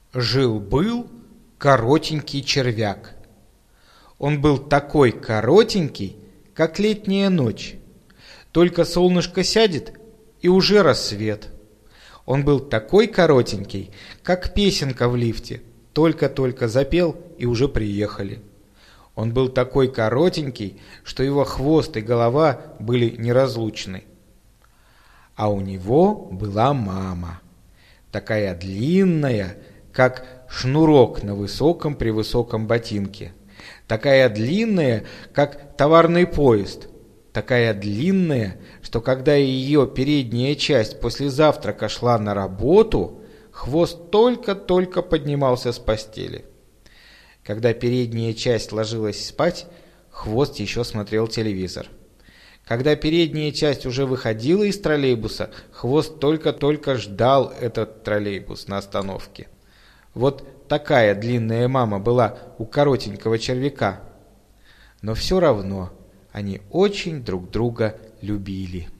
Жил-был коротенький червяк. Он был такой коротенький, как летняя ночь. Только солнышко сядет, и уже рассвет. Он был такой коротенький, как песенка в лифте. Только-только запел, и уже приехали. Он был такой коротенький, что его хвост и голова были неразлучны. А у него была мама, такая длинная, как шнурок на высоком-превысоком ботинке, такая длинная, как товарный поезд, такая длинная, что когда ее передняя часть после завтрака шла на работу, хвост только-только поднимался с постели. Когда передняя часть ложилась спать, хвост еще смотрел телевизор. Когда передняя часть уже выходила из троллейбуса, хвост только-только ждал этот троллейбус на остановке. Вот такая длинная мама была у коротенького червяка. Но все равно они очень друг друга любили.